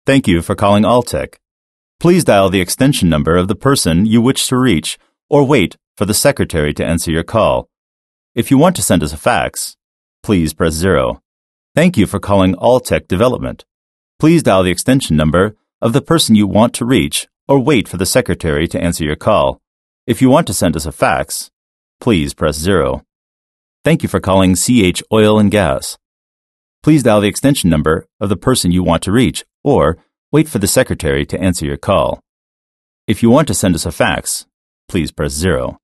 Thank you for calling Alltech. Please dial the extension number of the person you wish to reach or wait for the secretary to answer your call. If you want to send us a fax, please press 0. Thank you for calling Alltech Development. Please dial the extension number of the person you want to reach or wait for the secretary to answer your call. If you want to send us a fax, please press 0. Thank you for calling CH Oil and Gas. Please dial the extension number of the person you want to reach or wait for the secretary to answer your call. If you want to send us a fax, please press 0.